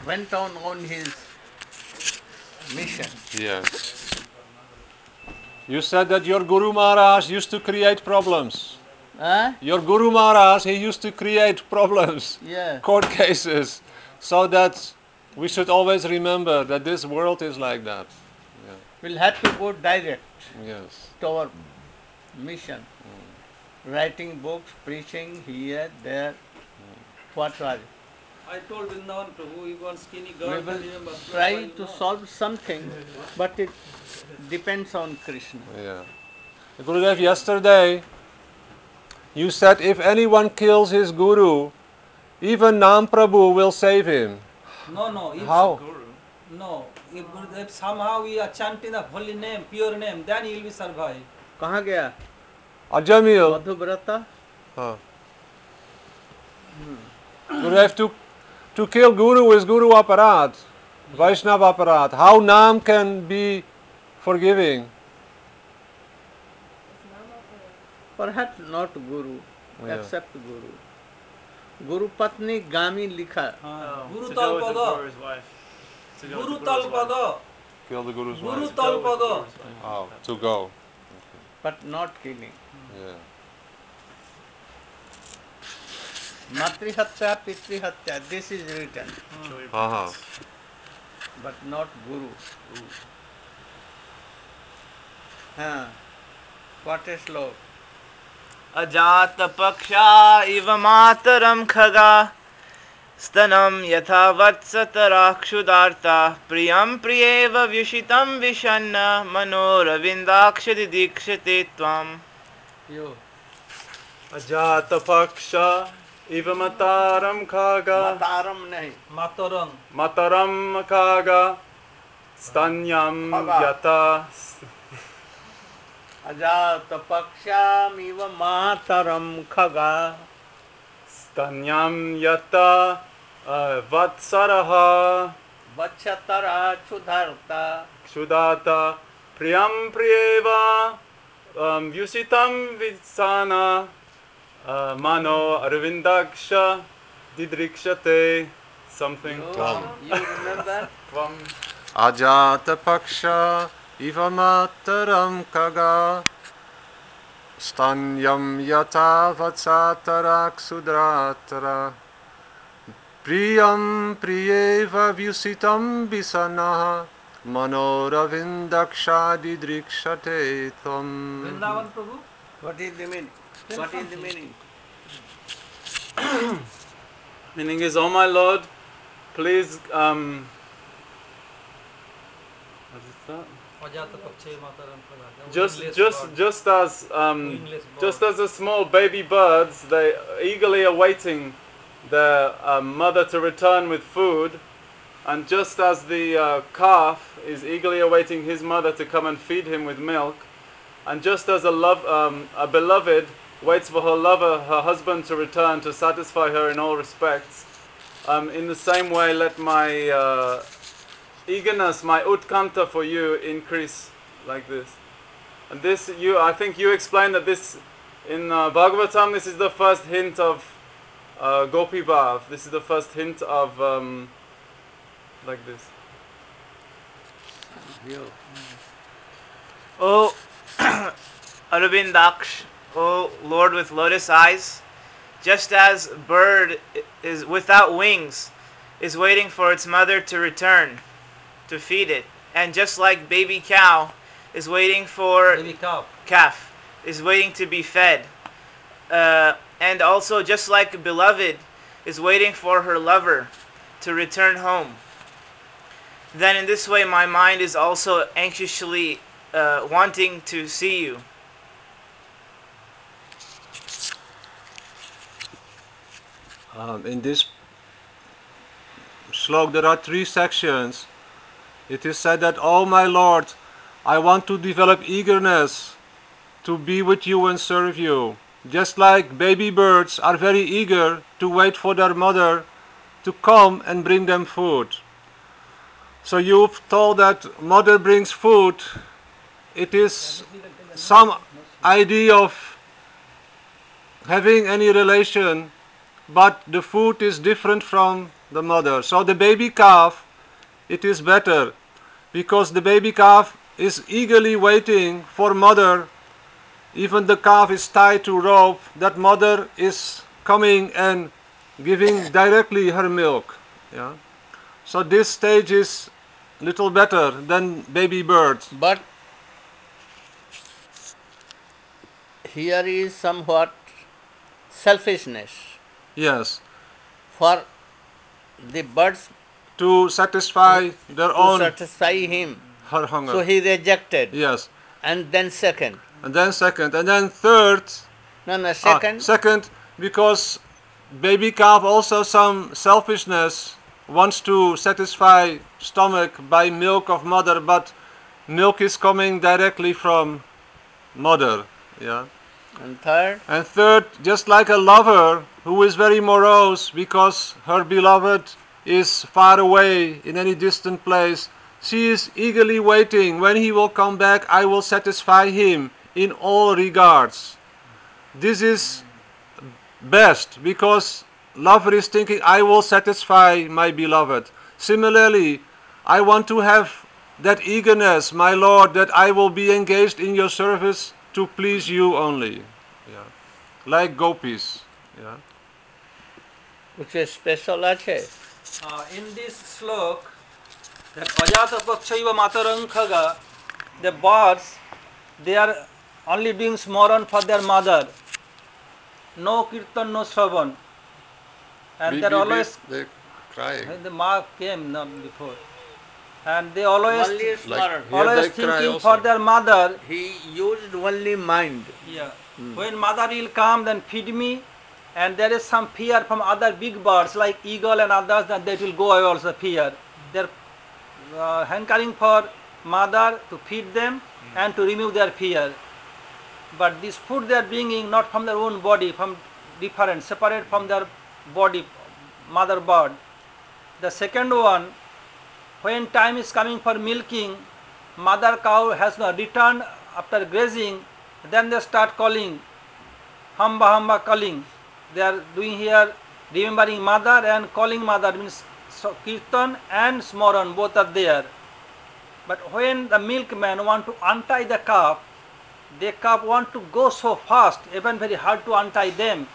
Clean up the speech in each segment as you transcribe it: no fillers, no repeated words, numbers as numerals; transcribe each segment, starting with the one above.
went on his mission. Yes. You said that your Guru Maharaj used to create problems. Huh? Your Guru Maharaj, he used to create problems, Yeah. court cases, so that we should always remember that this world is like that. We'll have to go direct Yes. to our mission. Writing books, preaching here, there, whatever. I told Vrindavan Prabhu, he wants skinny We girl. will remember, try to solve something, but it depends on Krishna. Yeah. Gurudev, yesterday you said if anyone kills his guru, even Nam Prabhu will save him. No. If, How? No. If somehow we are chanting the holy name, pure name, then he will be survived. कहाँ गया? Ajamil. मधुव्रता? Gurudev, to kill guru is guru aparat, Vaishnava aparat. How Nam can be forgiving? Perhaps not Guru, Yeah. except Guru. Guru Patni Gami likha. Guru To go with the Talpada. Guru's wife. To go with Guru the Guru's wife. Talpada. Kill the guru's Guru wife. Talpada. Oh, to go. But not killing. Yeah. Matrihatya, Pitrihatya, this is written, Show your Uh-huh. presence. but not Guru. What a slow. अजात पक्षा इव मातरम खगा स्तनम यथा वत्सतरा क्षुदार्ता प्रियं प्रियेव व्युषितं विषन्न मनोरविन्दाक्ष दिदीक्षते त्वम्. You. Ajata paksha iva mataram khaga Mataram nahi. Matarang. mataram khaga stanyam Khaga. yata Ajata pakshamiva mataram khaga. stanyam yata vatsaraha Vachatara chudharta. kshudata priyam priyeva vyusitam visana mano arvindaksha didrikshate something You remember? Tvam. Ajata paksha iva mataram kaga stanyam yata vatsatara ksudratara priyam priyeva vyusitam visanaha manoravindaksha didrikshate tvam. Vrindavan Prabhu. What is the meaning? What is the meaning? Meaning is, oh my Lord, please what is that? Ajata Pakshe Mataram Khaga. Just as the small baby birds, they eagerly awaiting their mother to return with food, and just as the calf is eagerly awaiting his mother to come and feed him with milk, and just as a beloved waits for her lover, her husband, to return to satisfy her in all respects, in the same way let my eagerness, my utkanta for you increase like this. And this, I think you explained that this, in Bhagavatam, this is the first hint of Gopi Bhav. This is the first hint of, like this. You. O Arvindaksh, O Lord with lotus eyes, just as bird is without wings is waiting for its mother to return to feed it, and just like baby cow is waiting for Baby cow. calf is waiting to be fed, and also just like beloved is waiting for her lover to return home, then in this way my mind is also anxiously wanting to see you. In this slok there are 3 sections. It is said that, oh my Lord, I want to develop eagerness to be with you and serve you. Just like baby birds are very eager to wait for their mother to come and bring them food. So you've told that mother brings food. It is some idea of having any relation, but the food is different from the mother. So the baby calf, it is better because the baby calf is eagerly waiting for mother. Even the calf is tied to rope, that mother is coming and giving directly her milk. Yeah. So this stage is little better than baby birds. But here is somewhat selfishness. Yes. For the birds To satisfy their to own satisfy him, her hunger. so he rejected. Yes. And then second. And then second. And then third. No, second. Second, because baby calf also some selfishness, wants to satisfy stomach by milk of mother, but milk is coming directly from mother. Yeah. And third. And third, just like a lover who is very morose because her beloved is far away in any distant place, she is eagerly waiting. When he will come back, I will satisfy him in all regards. This is best because lover is thinking, I will satisfy my beloved. Similarly, I want to have that eagerness, my Lord, that I will be engaged in your service to please you only. Yeah. Like gopis. Yeah. Which is special ache. In this slok, that Ajata Pakshaiva Matarankaga, the birds, they are only doing smaran for their mother. No kirtan, no shravan. And they are always, They cry. the ma came not before. And they always, Only smaran. Here always they cry thinking also. for their mother. He used only mind. Yeah. When mother will come, then feed me. And there is some fear from other big birds like eagle and others, that they will go away also fear. They're hankering for mother to feed them and to remove their fear. But this food they are bringing not from their own body, from different, separate from their body, mother bird. The second one, when time is coming for milking, mother cow has not returned after grazing, then they start calling, hamba hamba calling. They are doing here remembering mother and calling mother, means kirtan and smaran, both are there. But when the milkman want to untie the calf, the calf want to go so fast, even very hard to untie them.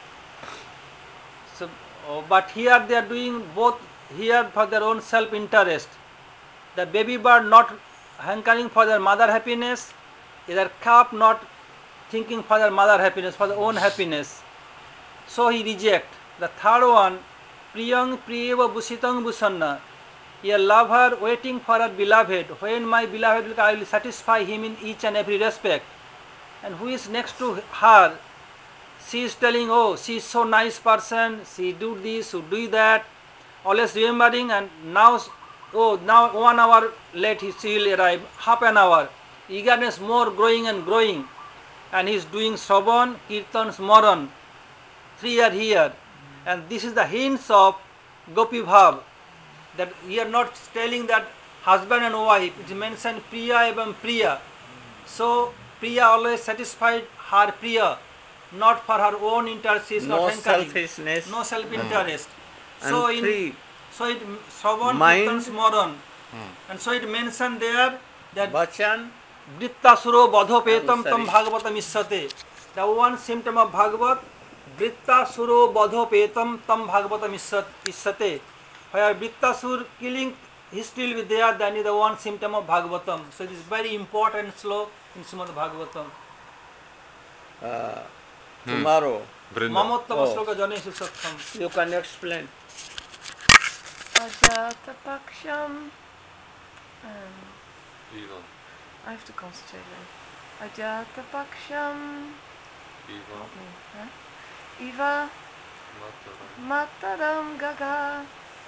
So, but here they are doing both here for their own self-interest. The baby bird not hankering for their mother happiness, either calf not thinking for their mother happiness, for their own happiness. So he reject. The third one, priyang priyeva busitang busanna. A lover waiting for her beloved. When my beloved will come, I will satisfy him in each and every respect. And who is next to her? She is telling, oh, she is so nice person, she do this, she do that. Always remembering, and now, oh, now 1 hour late she will arrive, half an hour. Eagerness more growing and growing. And he is doing Shravan, Kirtan, Smaran. 3 are here. And this is the hints of Gopi Bhav. That we are not telling that husband and wife, it is mentioned Priya evam Priya. So Priya always satisfied her Priya, not for her own interest, she is No not hankering. selfishness. No self-interest. And So three, so it Shravan, mind. Kirtan, Smaran. And so it mentioned there that Vachan, Vrittasuro Badhopetam tam Sorry. Bhagavatam Isyate. The one symptom of Bhagavat, Vrittasuro Badhopetam tam Bhagavatam Isyate. Where Vrittasur killing history will be there, then is the one symptom of Bhagavatam. So it is very important sloka in Srimad Bhagavatam. tomorrow. Vrinda. Mamottama Oh. sloka janeshu sattvam. You can explain. Ajata Paksham. Ivan. I have to concentrate then. Ajata Paksham. Ivan. Iva Mataram. Mataram Gaga.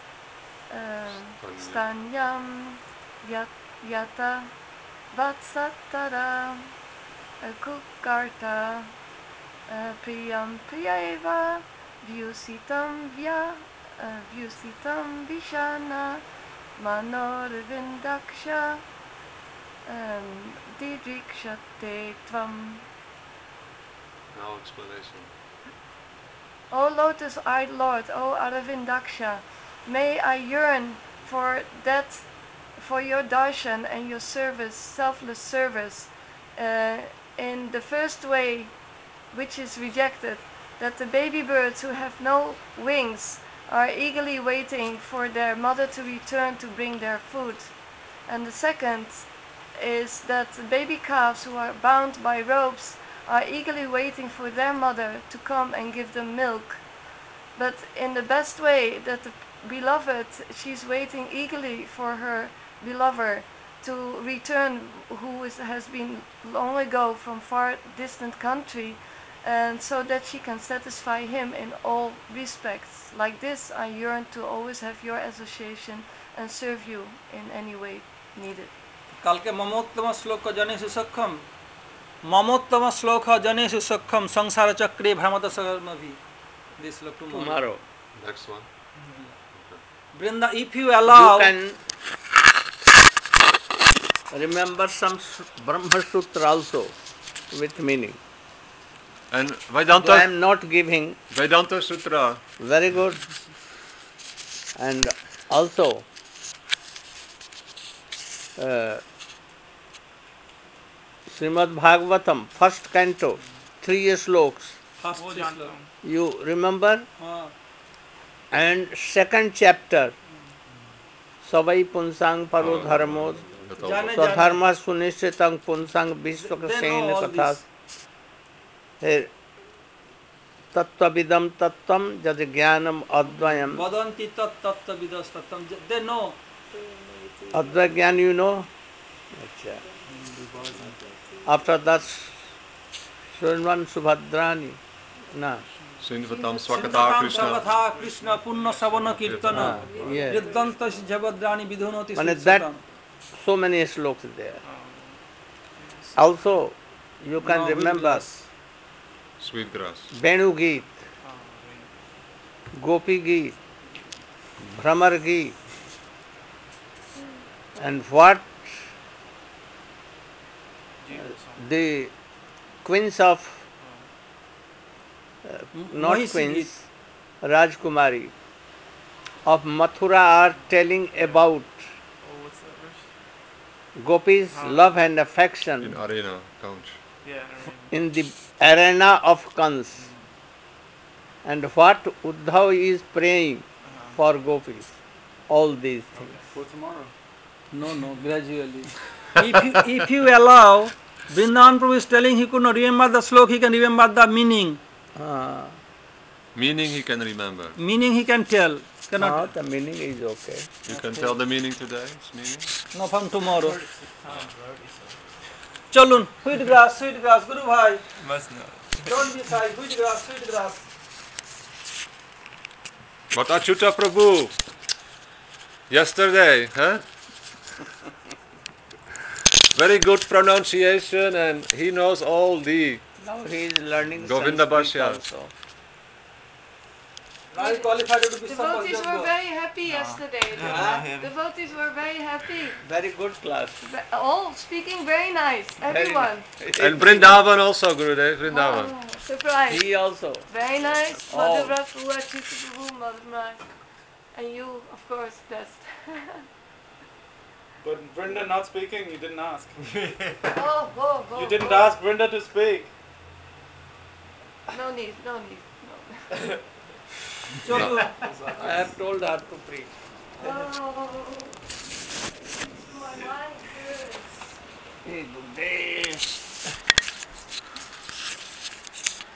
Stanyam Yata Vatsatara Kukarta Priyam Priyaiva Vyusitam Vyusitam Vishana Manorvindaksha Didrikshate Tvam. Now explanation. O lotus-eyed Lord, O Aravindaksha, may I yearn for that, for your darshan and your service, selfless service, in the first way, which is rejected, that the baby birds who have no wings are eagerly waiting for their mother to return to bring their food. And the second is that the baby calves who are bound by ropes are eagerly waiting for their mother to come and give them milk. But in the best way, that the beloved, she's waiting eagerly for her belover to return, who has been long ago from far distant country, and so that she can satisfy him in all respects. Like this, I yearn to always have your association and serve you in any way needed. কালকে মমোত্তম শ্লোক জনেষু সক্ষম মমোত্তম শ্লোক জনেষু সক্ষম সংসার চক্রে ভ্রমত সগর্মভি. This শ্লোক tomorrow. Next one. Brinda, if you allow, You can remember some Brahma Sutra also with meaning. And Though I Vedanta, am not giving, Vedanta Sutra. very good. And also, Srimad Bhagavatam, first canto, 3 sloks. first শ্লোক. You remember? And second chapter, Savai Punsang Paro Dharmo, জানে Swadharma Sunishritang Punsang Vishwakasen all Kathas. Here, Tattvavidam Tattvam Jad Jnanam Advayam. বদন্তি তত্ত্ববিদস তত্ত্বম. They know. Advagyan you know? Achha. After that, Srinvan Subhadrani. Na. Srinvatam Swakata Srinvatam Krishna. Swakatha Krishna Punna Savana Kirtana. Yes. Riddanta Javadrani Vidhunoti And Sutsatam. that, so many sloks there. Also, you can No, remember Sweet grass. Venu Geet, Gopi Geet, Bhramar Geet, and what the queens of, not Mahisi queens, Rajkumari of Mathura are telling about Gopi's love and affection In arena, count. in the arena of Kans, and what Uddhav is praying for Gopis, all these things. For tomorrow. No, gradually. If you allow, Vrindavan Prabhu is telling he could not remember the slok, he can remember the meaning. Meaning he can remember. Meaning he can tell. Cannot. The meaning is okay. You can tell the meaning today. Its meaning. No, from tomorrow. চলুন, sweet grass, Guru Bhai. Don't be shy, sweet grass. But Achyuta Prabhu, yesterday, huh? Very good pronunciation, and he knows all the Now he is learning Govinda Sanskrit Bhashyas. also. I qualified to be Devotees were very happy yesterday. Devotees were very happy. Very good class. All speaking very nice. Everyone. And Vrindavan also, Gurudev, Vrindavan. Oh, surprise. He also. Very nice. Oh. Madhura Prabhu, Achyuta Prabhu, Madhura. And you, of course, best. But Brinda not speaking, you didn't ask. Oh. You didn't ask Brinda to speak. No need. No. চলুন. I have told her to preach. Oh. My mind hurts. Hey, good day.